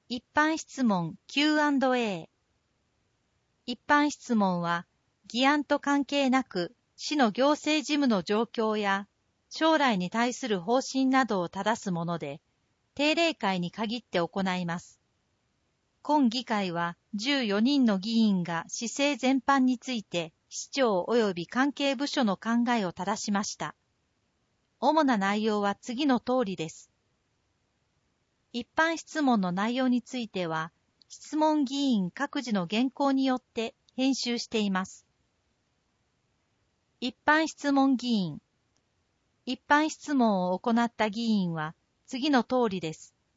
一般質問 Q&A。 一般質問は、議案と関係なく、市の行政事務の状況や、将来に対する方針などを正すもので、定例会に限って行います。今議会は14人の議員が市政全般について、市長及び関係部署の考えを正しました。主な内容は次の通りです。一般質問の内容については、質問議員各自の原稿によって編集しています。一般質問議員。一般質問を行った議員は次の通りです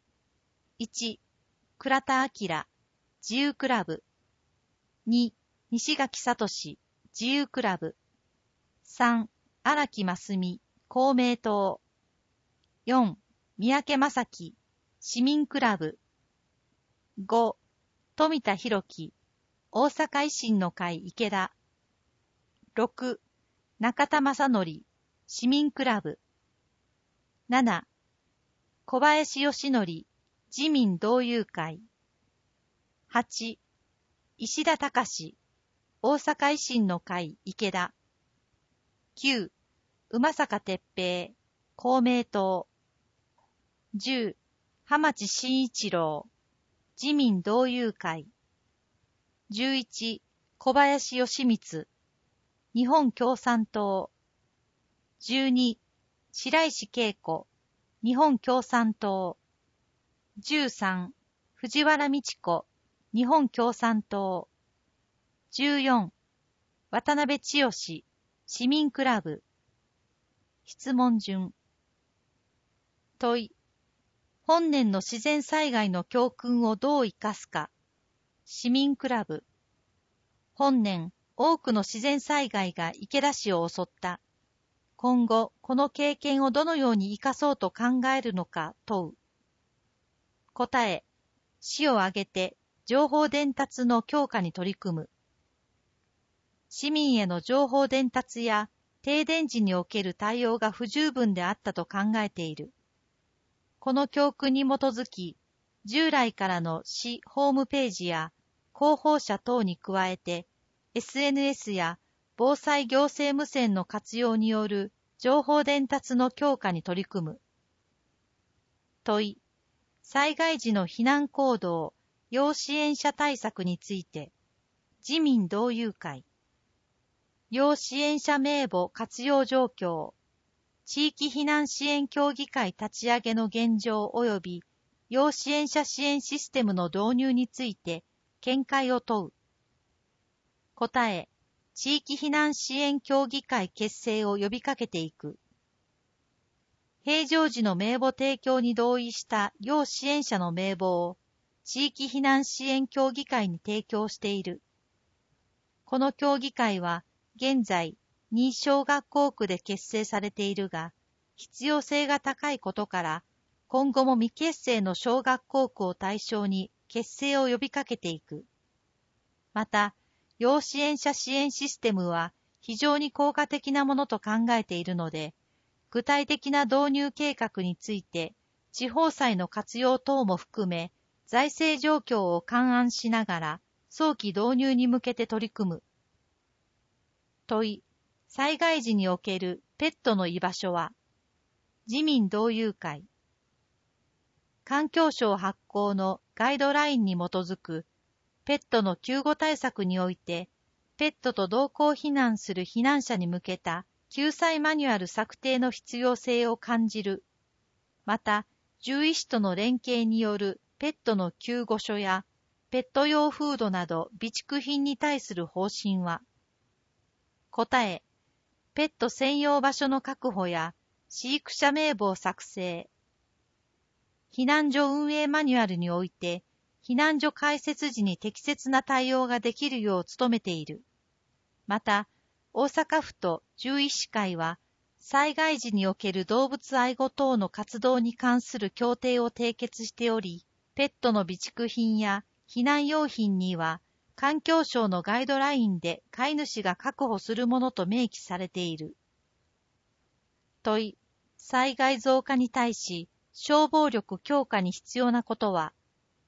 。1、倉田明、自由クラブ。2、西垣聡、自由クラブ。3、荒木真澄、公明党。4、三宅正樹、市民クラブ。5、富田裕樹、大阪維新の会池田。6、中田正則、市民クラブ。7、小林義則、自民同友会。8、石田隆、大阪維新の会池田。9、馬坂哲平、公明党。10、浜地真一郎、自民同友会。11、小林義光、日本共産党。12、白石恵子、日本共産党。13、藤原道子、日本共産党。14、渡辺千代、市民クラブ。質問順。問い。本年の自然災害の教訓をどう生かすか。市民クラブ。本年、多くの自然災害が池田市を襲った。今後、この経験をどのように生かそうと考えるのか問う。答え。市を挙げて、情報伝達の強化に取り組む。市民への情報伝達や、停電時における対応が不十分であったと考えている。この教訓に基づき、従来からの市ホームページや広報車等に加えて、SNS や防災行政無線の活用による情報伝達の強化に取り組む。問い。災害時の避難行動、要支援者対策について、自民同友会。要支援者名簿活用状況、地域避難支援協議会立ち上げの現状及び要支援者支援システムの導入について見解を問う。答え、地域避難支援協議会結成を呼びかけていく。平常時の名簿提供に同意した要支援者の名簿を地域避難支援協議会に提供している。この協議会は現在、2小学校区で結成されているが、必要性が高いことから、今後も未結成の小学校区を対象に結成を呼びかけていく。また、要支援者支援システムは非常に効果的なものと考えているので、具体的な導入計画について、地方債の活用等も含め、財政状況を勘案しながら、早期導入に向けて取り組む。問い。災害時におけるペットの居場所は、自民同友会。環境省発行のガイドラインに基づくペットの救護対策において、ペットと同行避難する避難者に向けた救済マニュアル策定の必要性を感じる。また、獣医師との連携によるペットの救護所やペット用フードなど備蓄品に対する方針は、答え、ペット専用場所の確保や飼育者名簿を作成。避難所運営マニュアルにおいて、避難所開設時に適切な対応ができるよう努めている。また、大阪府と獣医師会は、災害時における動物愛護等の活動に関する協定を締結しており、ペットの備蓄品や避難用品には、環境省のガイドラインで飼い主が確保するものと明記されている。問い。災害増加に対し、消防力強化に必要なことは、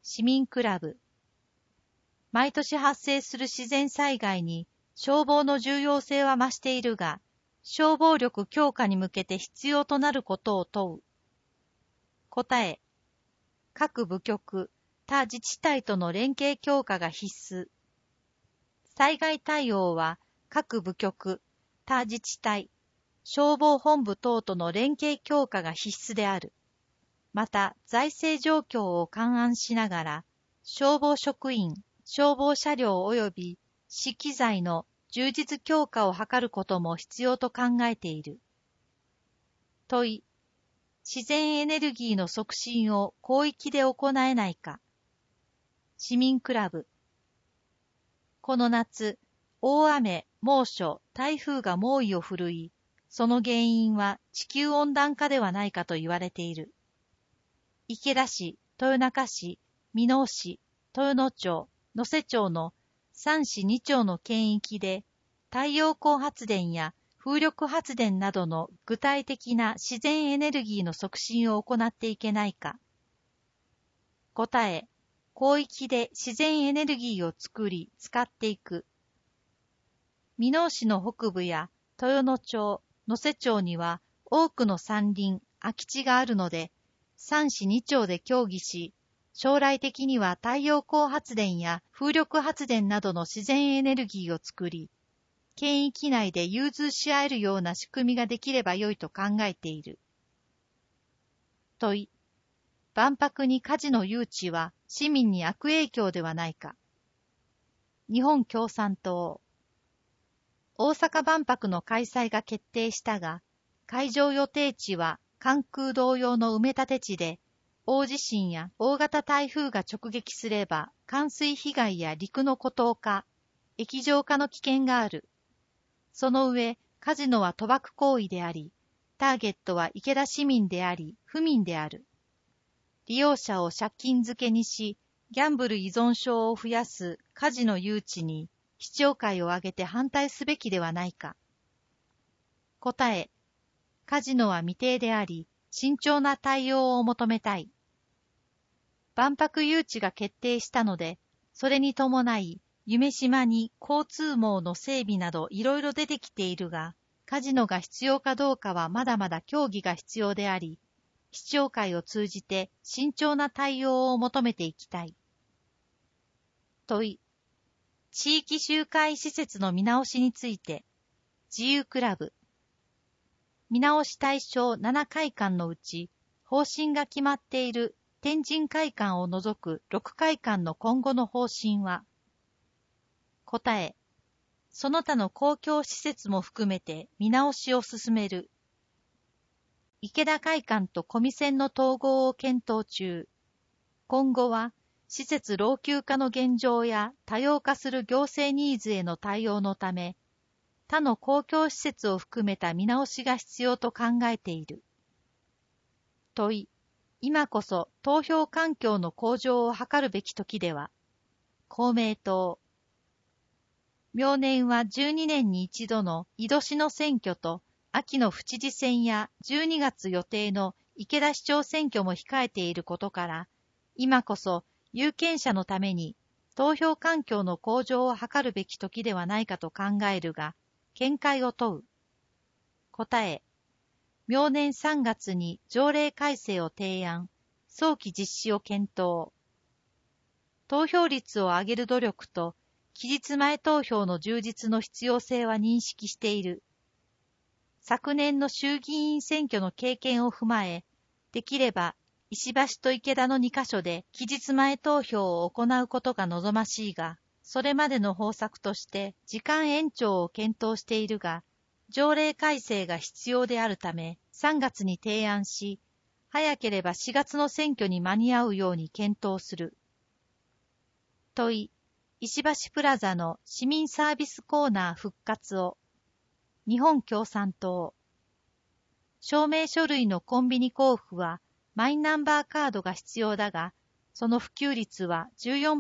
市民クラブ。毎年発生する自然災害に消防の重要性は増しているが、消防力強化に向けて必要となることを問う。答え。各部局、他自治体との連携強化が必須。災害対応は各部局、他自治体、消防本部等との連携強化が必須である。また、財政状況を勘案しながら、消防職員、消防車両及び資機材の充実強化を図ることも必要と考えている。問い。自然エネルギーの促進を広域で行えないか。市民クラブ。この夏、大雨、猛暑、台風が猛威を振るい、その原因は地球温暖化ではないかと言われている。池田市、豊中市、箕面市、豊野町、能勢町の3市2町の県域で、太陽光発電や風力発電などの具体的な自然エネルギーの促進を行っていけないか。答え、広域で自然エネルギーを作り、使っていく。箕面市の北部や豊野町、能勢町には多くの山林、空き地があるので、3市2町で協議し、将来的には太陽光発電や風力発電などの自然エネルギーを作り、県域内で融通し合えるような仕組みができればよいと考えている。問い。万博にカジノ誘致は市民に悪影響ではないか。日本共産党。大阪万博の開催が決定したが、会場予定地は関空同様の埋め立て地で、大地震や大型台風が直撃すれば冠水被害や陸の孤島化、液状化の危険がある。その上、カジノは賭博行為であり、ターゲットは池田市民であり、府民である。利用者を借金漬けにし、ギャンブル依存症を増やすカジノ誘致に、市長会を挙げて反対すべきではないか。答え。カジノは未定であり、慎重な対応を求めたい。万博誘致が決定したので、それに伴い、夢洲に交通網の整備などいろいろ出てきているが、カジノが必要かどうかはまだまだ協議が必要であり、市長会を通じて慎重な対応を求めていきたい。問い。地域集会施設の見直しについて、自由クラブ。見直し対象7会館のうち、方針が決まっている天神会館を除く6会館の今後の方針は、答え、その他の公共施設も含めて見直しを進める。池田会館と小見線の統合を検討中。今後は、施設老朽化の現状や多様化する行政ニーズへの対応のため、他の公共施設を含めた見直しが必要と考えている。問い。今こそ投票環境の向上を図るべき時では。公明党。明年は12年に一度の井戸市の選挙と、秋の府知事選や12月予定の池田市長選挙も控えていることから、今こそ有権者のために投票環境の向上を図るべき時ではないかと考えるが、見解を問う。答え。明年3月に条例改正を提案、早期実施を検討。投票率を上げる努力と、期日前投票の充実の必要性は認識している。昨年の衆議院選挙の経験を踏まえ、できれば石橋と池田の2カ所で期日前投票を行うことが望ましいが、それまでの方策として時間延長を検討しているが、条例改正が必要であるため3月に提案し、早ければ4月の選挙に間に合うように検討する。問い。石橋プラザの市民サービスコーナー復活を。日本共産党。証明書類のコンビニ交付はマイナンバーカードが必要だが、その普及率は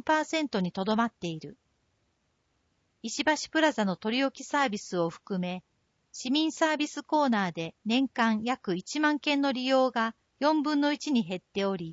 14% にとどまっている。石橋プラザの取り置きサービスを含め、市民サービスコーナーで年間約1万件の利用が4分の1に減っており、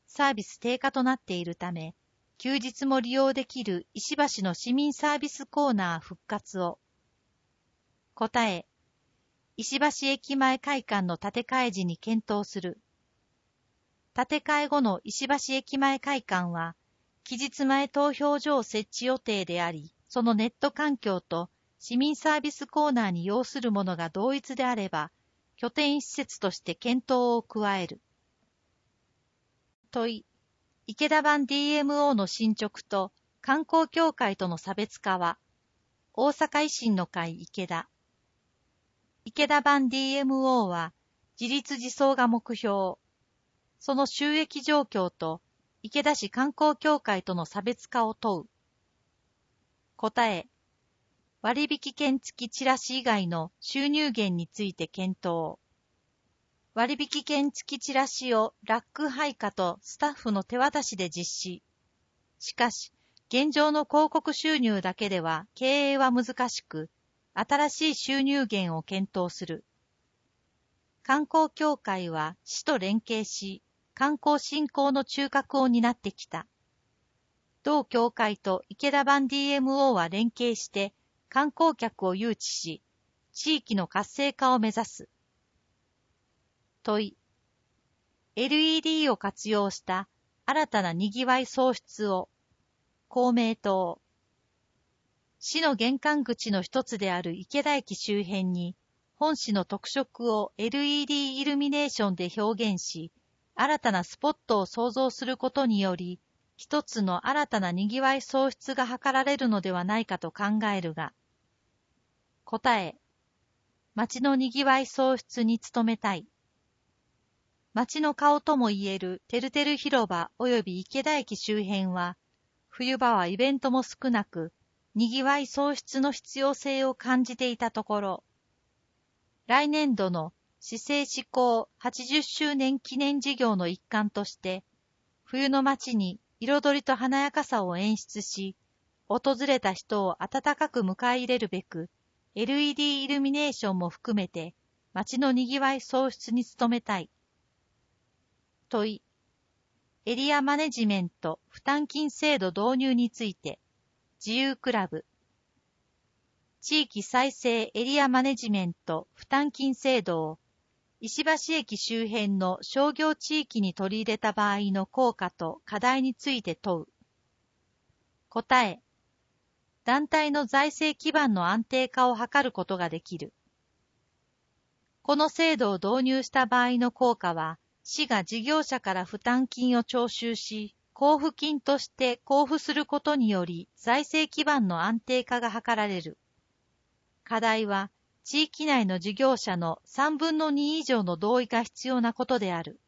サービス低下となっているため、休日も利用できる石橋の市民サービスコーナー復活を。答え、石橋駅前会館の建て替え時に検討する。建て替え後の石橋駅前会館は、期日前投票所を設置予定であり、そのネット環境と市民サービスコーナーに要するものが同一であれば、拠点施設として検討を加える。問い、池田版 DMO の進捗と観光協会との差別化は、大阪維新の会池田。池田版 DMO は、自立自走が目標。その収益状況と、池田市観光協会との差別化を問う。答え、割引券付きチラシ以外の収入源について検討。割引券付きチラシをラック配下とスタッフの手渡しで実施。しかし、現状の広告収入だけでは経営は難しく、新しい収入源を検討する。観光協会は市と連携し、観光振興の中核を担ってきた。同協会と池田版 DMO は連携して観光客を誘致し、地域の活性化を目指す。問い、LED を活用した新たなにぎわい創出を。公明党。市の玄関口の一つである池田駅周辺に、本市の特色を LED イルミネーションで表現し、新たなスポットを創造することにより、一つの新たなにぎわい創出が図られるのではないかと考えるが。答え、街のにぎわい創出に努めたい。街の顔ともいえるてるてる広場及び池田駅周辺は、冬場はイベントも少なく、にぎわい創出の必要性を感じていたところ、来年度の市政施行80周年記念事業の一環として、冬の街に彩りと華やかさを演出し、訪れた人を温かく迎え入れるべく、LED イルミネーションも含めて、街のにぎわい創出に努めたい。問い、エリアマネジメント負担金制度導入について、自由クラブ。地域再生エリアマネジメント負担金制度を、石橋駅周辺の商業地域に取り入れた場合の効果と課題について問う。答え、団体の財政基盤の安定化を図ることができる。この制度を導入した場合の効果は、市が事業者から負担金を徴収し、交付金として交付することにより財政基盤の安定化が図られる。課題は、地域内の事業者の3分の2以上の同意が必要なことである。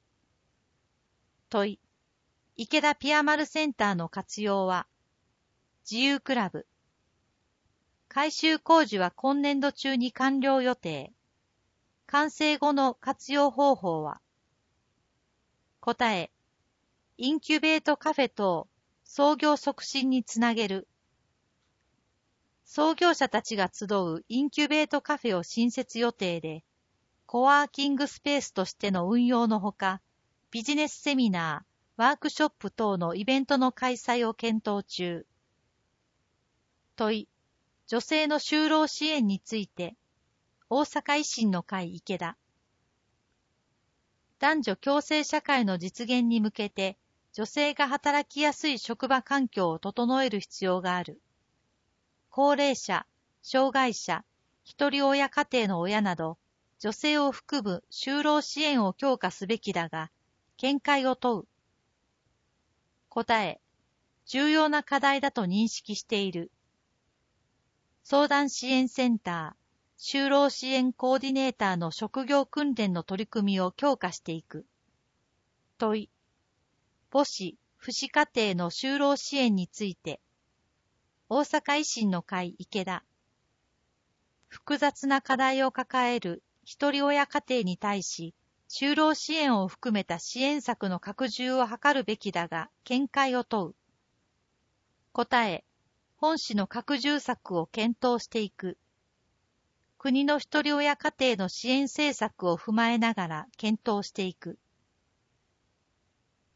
問い、池田ピアマルセンターの活用は、自由クラブ。改修工事は今年度中に完了予定。完成後の活用方法は、答え、インキュベートカフェ等、創業促進につなげる。創業者たちが集うインキュベートカフェを新設予定で、コワーキングスペースとしての運用のほか、ビジネスセミナー、ワークショップ等のイベントの開催を検討中。問い、女性の就労支援について、大阪維新の会池田。男女共生社会の実現に向けて、女性が働きやすい職場環境を整える必要がある。高齢者、障害者、一人親家庭の親など、女性を含む就労支援を強化すべきだが、見解を問う。答え、重要な課題だと認識している。相談支援センター、就労支援コーディネーターの職業訓練の取り組みを強化していく。問い、母子、父子家庭の就労支援について、大阪維新の会池田。複雑な課題を抱える一人親家庭に対し、就労支援を含めた支援策の拡充を図るべきだが、見解を問う。答え、本市の拡充策を検討していく。国の一人親家庭の支援政策を踏まえながら検討していく。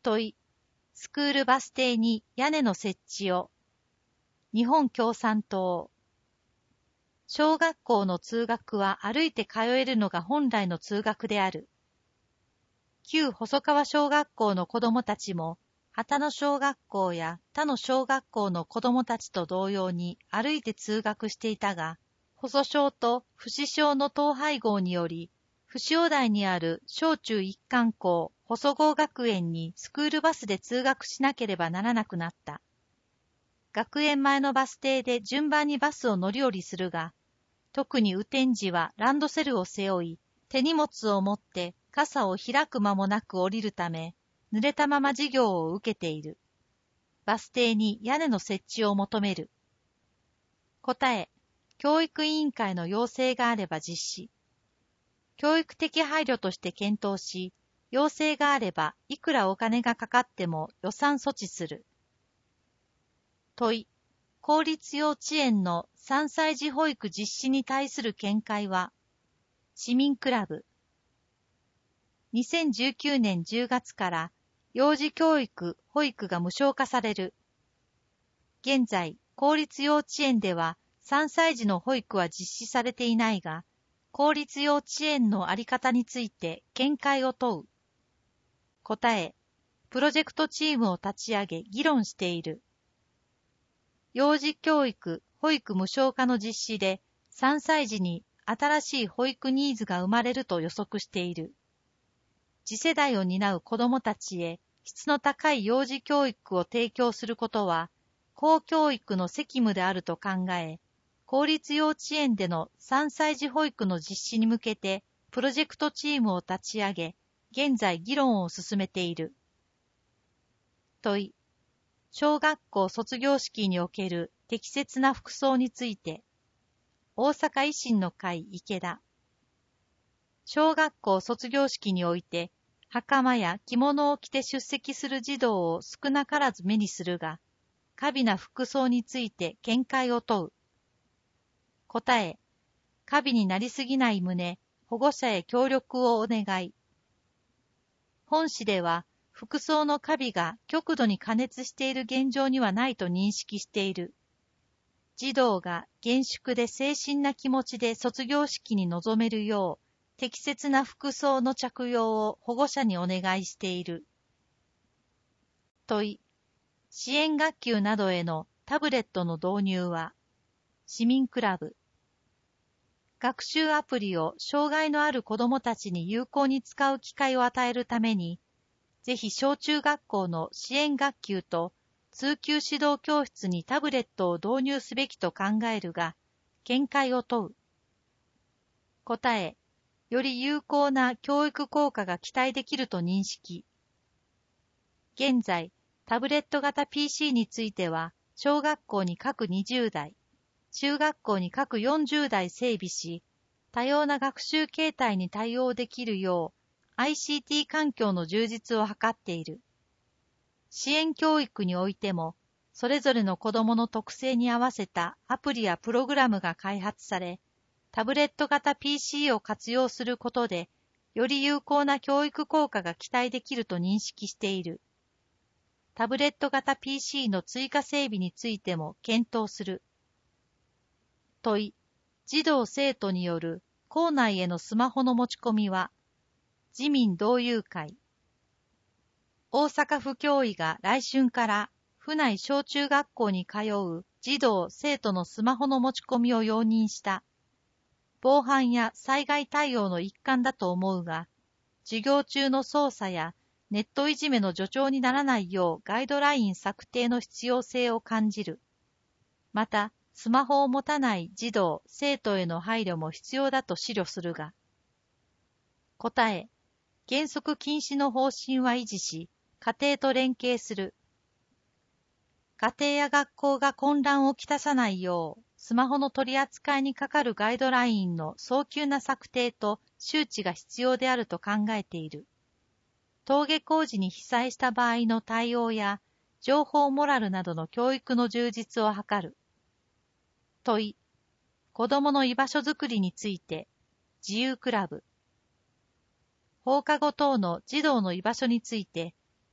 問い。スクールバス停に屋根の設置を。日本共産党。小学校の通学は歩いて通えるのが本来の通学である。旧細川小学校の子供たちも、旗野小学校や他の小学校の子供たちと同様に歩いて通学していたが、細小と不死小の統廃合により、不塩台にある小中一貫校細郷学園にスクールバスで通学しなければならなくなった。学園前のバス停で順番にバスを乗り降りするが、特に雨天時はランドセルを背負い、手荷物を持って傘を開く間もなく降りるため、濡れたまま授業を受けている。バス停に屋根の設置を求める。答え、教育委員会の要請があれば実施。教育的配慮として検討し、要請があればいくらお金がかかっても予算措置する。問い、公立幼稚園の3歳児保育実施に対する見解は、市民クラブ。2019年10月から幼児教育・保育が無償化される。現在、公立幼稚園では3歳児の保育は実施されていないが、公立幼稚園のあり方について見解を問う。答え、プロジェクトチームを立ち上げ議論している。幼児教育・保育無償化の実施で3歳児に新しい保育ニーズが生まれると予測している。次世代を担う子どもたちへ質の高い幼児教育を提供することは公教育の責務であると考え、公立幼稚園での3歳児保育の実施に向けてプロジェクトチームを立ち上げ、現在議論を進めている。問い、小学校卒業式における適切な服装について、大阪維新の会池田。小学校卒業式において、袴や着物を着て出席する児童を少なからず目にするが、過敏な服装について見解を問う。答え、過敏になりすぎない旨、保護者へ協力をお願い。本市では、服装の過敏が極度に過熱している現状にはないと認識している。児童が厳粛で誠心な気持ちで卒業式に臨めるよう、適切な服装の着用を保護者にお願いしている。問い、支援学級などへのタブレットの導入は、市民クラブ。学習アプリを障害のある子どもたちに有効に使う機会を与えるために、ぜひ小中学校の支援学級と通級指導教室にタブレットを導入すべきと考えるが、見解を問う。答え、より有効な教育効果が期待できると認識。現在、タブレット型 PC については、小学校に各20台、中学校に各40台整備し、多様な学習形態に対応できるよう、ICT 環境の充実を図っている。支援教育においても、それぞれの子どもの特性に合わせたアプリやプログラムが開発され、タブレット型 PC を活用することで、より有効な教育効果が期待できると認識している。タブレット型 PC の追加整備についても検討する。問い、児童生徒による校内へのスマホの持ち込みは、自民同友会。大阪府教委が来春から府内小中学校に通う児童生徒のスマホの持ち込みを容認した。防犯や災害対応の一環だと思うが、授業中の操作やネットいじめの助長にならないようガイドライン策定の必要性を感じる。また、スマホを持たない児童、生徒への配慮も必要だと思慮するが。答え、原則禁止の方針は維持し、家庭と連携する。家庭や学校が混乱をきたさないよう、スマホの取り扱いにかかるガイドラインの早急な策定と周知が必要であると考えている。登下校時に被災した場合の対応や、情報モラルなどの教育の充実を図る。問い、子どもの居場所づくりについて、自由クラブ。放課後等の児童の居場所について、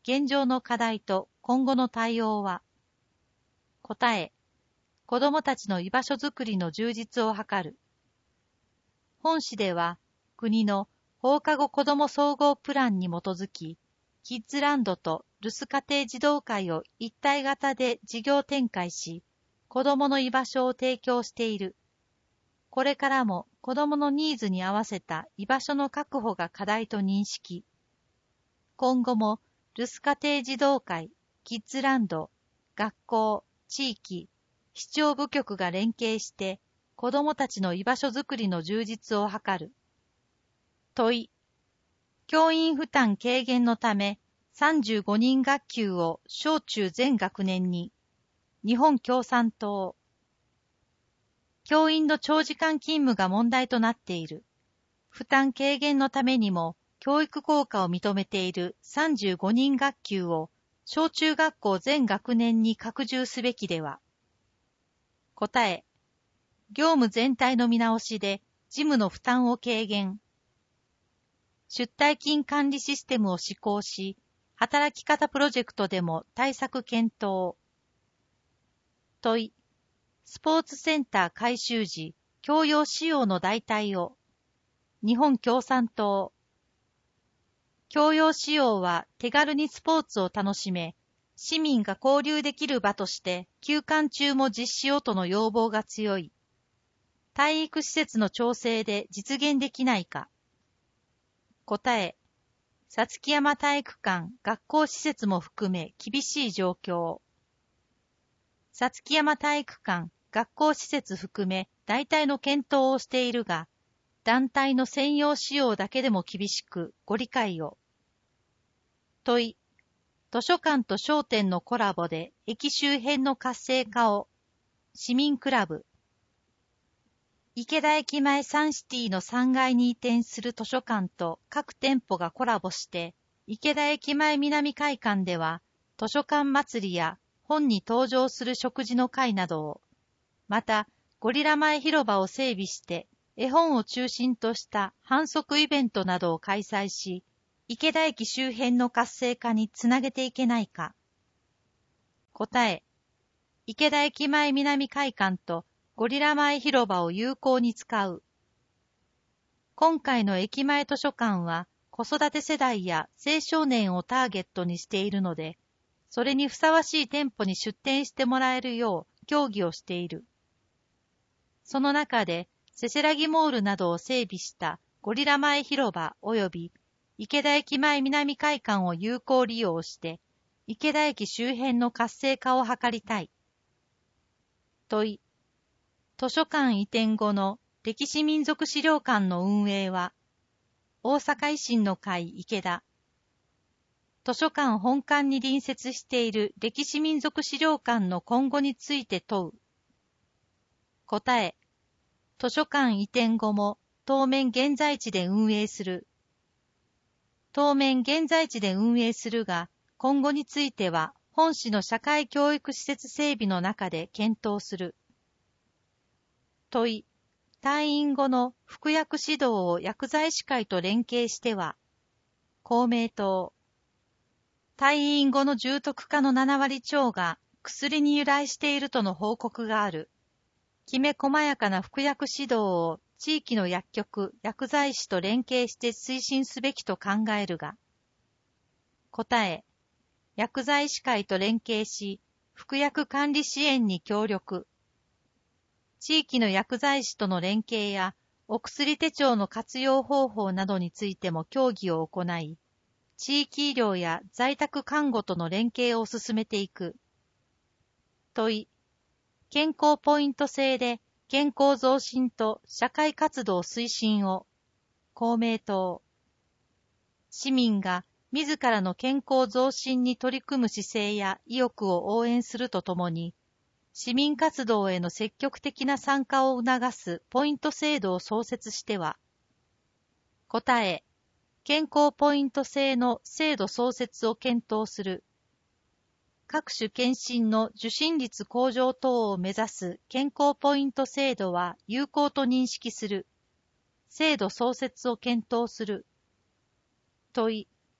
現状の課題と今後の対応は。答え、子どもたちの居場所づくりの充実を図る。本市では、国の放課後子ども総合プランに基づき、キッズランドと留守家庭児童会を一体型で事業展開し、子どもの居場所を提供している。これからも子どものニーズに合わせた居場所の確保が課題と認識。今後も留守家庭児童会、キッズランド、学校、地域、市町部局が連携して子どもたちの居場所づくりの充実を図る。問い。教員負担軽減のため35人学級を小中全学年に。日本共産党。教員の長時間勤務が問題となっている。負担軽減のためにも教育効果を認めている35人学級を小中学校全学年に拡充すべきでは。答え。業務全体の見直しで事務の負担を軽減。出退勤管理システムを施行し、働き方プロジェクトでも対策検討。問い。スポーツセンター改修時、共用使用の代替を。日本共産党。共用使用は手軽にスポーツを楽しめ、市民が交流できる場として休館中も実施をとの要望が強い。体育施設の調整で実現できないか。答え。さつき山体育館、学校施設も含め厳しい状況。さつき山体育館、学校施設含め大体の検討をしているが、団体の専用使用だけでも厳しくご理解を。問い。図書館と商店のコラボで駅周辺の活性化を。市民クラブ。池田駅前サンシティの3階に移転する図書館と各店舗がコラボして、池田駅前南会館では図書館祭りや本に登場する食事の会などを、またゴリラ前広場を整備して絵本を中心とした販促イベントなどを開催し、池田駅周辺の活性化につなげていけないか。答え。池田駅前南会館とゴリラ前広場を有効に使う。今回の駅前図書館は子育て世代や青少年をターゲットにしているので、それにふさわしい店舗に出店してもらえるよう協議をしている。その中で、せせらぎモールなどを整備したゴリラ前広場及び池田駅前南会館を有効利用して、池田駅周辺の活性化を図りたい。問い。図書館移転後の歴史民俗資料館の運営は、大阪維新の会池田。図書館本館に隣接している歴史民俗資料館の今後について問う。答え。図書館移転後も当面現在地で運営する。当面現在地で運営するが、今後については本市の社会教育施設整備の中で検討する。問い。退院後の服薬指導を薬剤師会と連携しては。公明党。退院後の重篤化の7割超が薬に由来しているとの報告がある。きめ細やかな服薬指導を地域の薬局、薬剤師と連携して推進すべきと考えるが。答え。薬剤師会と連携し、服薬管理支援に協力。地域の薬剤師との連携やお薬手帳の活用方法などについても協議を行い、地域医療や在宅看護との連携を進めていく。問い。健康ポイント制で健康増進と社会活動推進を。公明党。市民が自らの健康増進に取り組む姿勢や意欲を応援するとともに、市民活動への積極的な参加を促すポイント制度を創設しては。答え。健康ポイント制の制度創設を検討する。各種検診の受診率向上等を目指す健康ポイント制度は有効と認識する。制度創設を検討する。問い。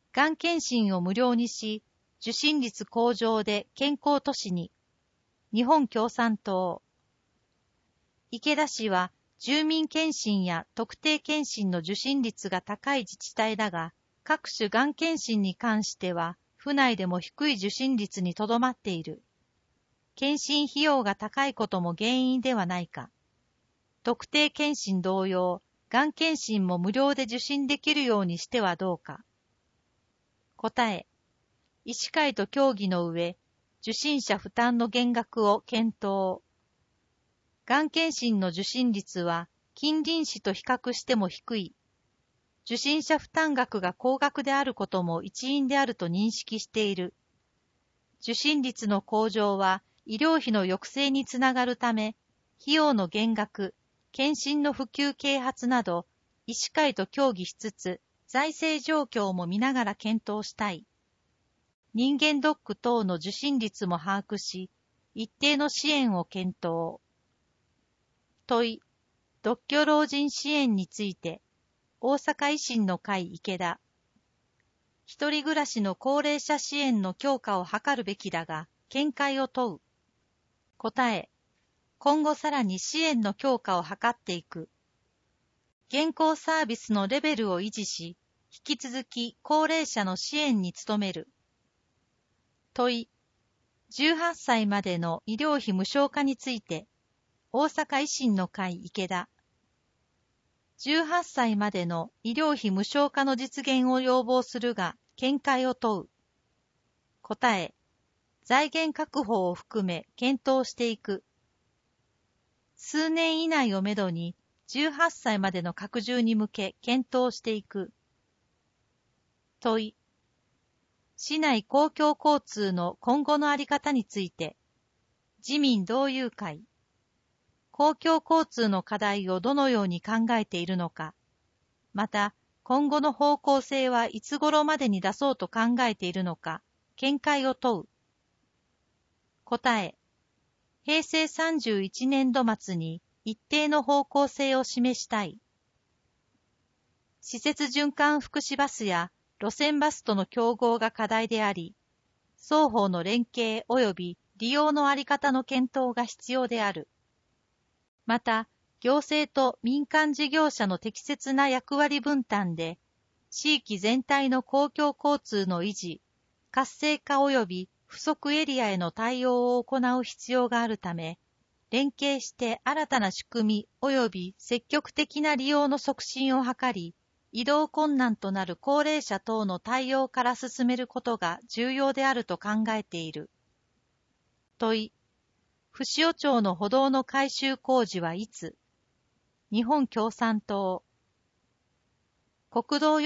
がん検診を無料にし、受診率向上で健康都市に。日本共産党。池田市は、住民検診や特定検診の受診率が高い自治体だが、各種がん検診に関しては、府内でも低い受診率にとどまっている。検診費用が高いことも原因ではないか。特定検診同様、がん検診も無料で受診できるようにしてはどうか。答え。医師会と協議の上、受診者負担の減額を検討。がん検診の受診率は近隣市と比較しても低い。受診者負担額が高額であることも一因であると認識している。受診率の向上は医療費の抑制につながるため、費用の減額、検診の普及啓発など、医師会と協議しつつ、財政状況も見ながら検討したい。人間ドック等の受診率も把握し、一定の支援を検討。問い、独居老人支援について、大阪維新の会池田。一人暮らしの高齢者支援の強化を図るべきだが、見解を問う。答え、今後さらに支援の強化を図っていく。現行サービスのレベルを維持し、引き続き高齢者の支援に努める。問い、18歳までの医療費無償化について、大阪維新の会池田。18歳までの医療費無償化の実現を要望するが、見解を問う。答え、財源確保を含め検討していく。数年以内をめどに、18歳までの拡充に向け検討していく。問い、市内公共交通の今後のあり方について、自民同友会。公共交通の課題をどのように考えているのか、また、今後の方向性はいつ頃までに出そうと考えているのか、見解を問う。答え、平成31年度末に一定の方向性を示したい。施設循環福祉バスや路線バスとの競合が課題であり、双方の連携及び利用のあり方の検討が必要である。また、行政と民間事業者の適切な役割分担で、地域全体の公共交通の維持、活性化及び不足エリアへの対応を行う必要があるため、連携して新たな仕組み及び積極的な利用の促進を図り、移動困難となる高齢者等の対応から進めることが重要であると考えている。問い、ふしお町の歩道の改修工事はいつ？日本共産党。国道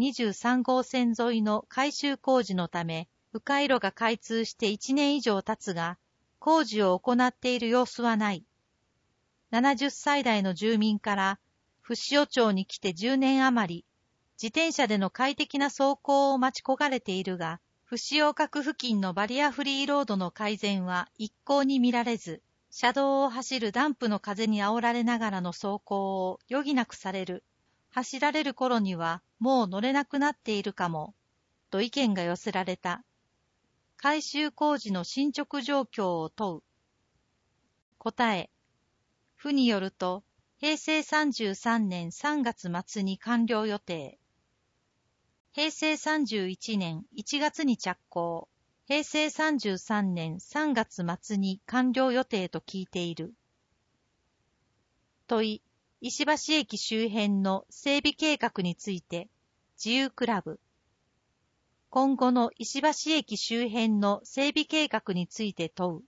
423号線沿いの改修工事のため、迂回路が開通して1年以上経つが、工事を行っている様子はない。70歳代の住民から、ふしお町に来て10年余り、自転車での快適な走行を待ち焦がれているが、ふしお閣付近のバリアフリーロードの改善は一向に見られず、車道を走るダンプの風に煽られながらの走行を余儀なくされる。走られる頃にはもう乗れなくなっているかも、と意見が寄せられた。改修工事の進捗状況を問う。答え。府によると、平成33年3月末に完了予定。平成31年1月に着工。平成33年3月末に完了予定と聞いている。問い、石橋駅周辺の整備計画について、自由クラブ。今後の石橋駅周辺の整備計画について問う。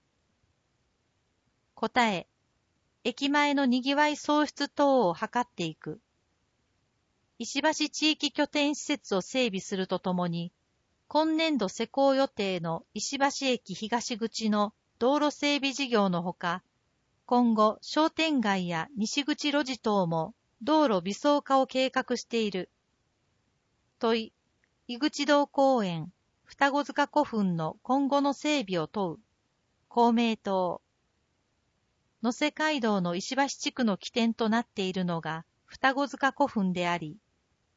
答え、駅前のにぎわい創出等を図っていく。石橋地域拠点施設を整備するとともに、今年度施行予定の石橋駅東口の道路整備事業のほか、今後商店街や西口路地等も道路微装化を計画している。問い、井口道公園、双子塚古墳の今後の整備を問う。公明党。野瀬街道の石橋地区の起点となっているのが双子塚古墳であり、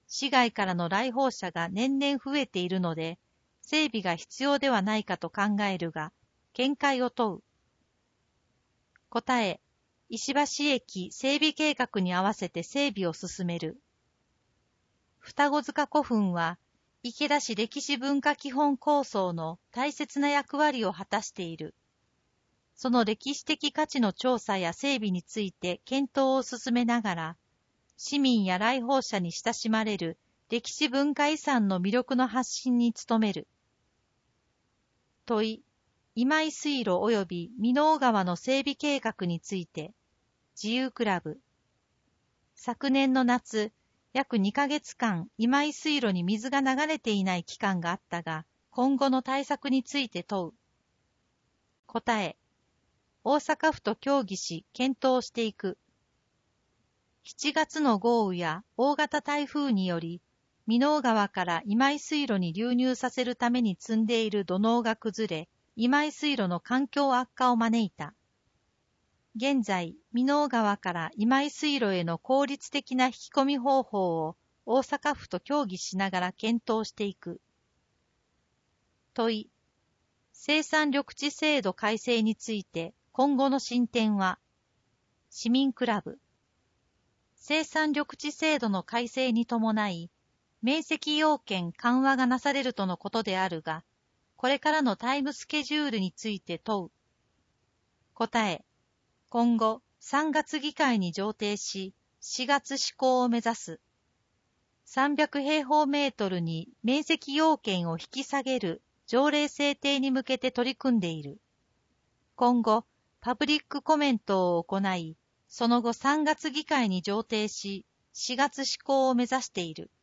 市外からの来訪者が年々増えているので、整備が必要ではないかと考えるが、見解を問う。答え、石橋駅整備計画に合わせて整備を進める。双子塚古墳は、池田市歴史文化基本構想の大切な役割を果たしている。その歴史的価値の調査や整備について検討を進めながら、市民や来訪者に親しまれる歴史文化遺産の魅力の発信に努める。問い、今井水路及び箕面川の整備計画について、自由クラブ。昨年の夏、約2ヶ月間、今井水路に水が流れていない期間があったが、今後の対策について問う。答え、大阪府と協議し検討していく。7月の豪雨や大型台風により、箕面川から今井水路に流入させるために積んでいる土のうが崩れ、今井水路の環境悪化を招いた。現在、箕面川から今井水路への効率的な引き込み方法を大阪府と協議しながら検討していく。問い、生産緑地制度改正について今後の進展は、市民クラブ。生産緑地制度の改正に伴い、面積要件緩和がなされるとのことであるが、これからのタイムスケジュールについて問う。答え、今後3月議会に上呈し、4月施行を目指す。300平方メートルに面積要件を引き下げる条例制定に向けて取り組んでいる。今後、パブリックコメントを行い、その後3月議会に上呈し、4月施行を目指している。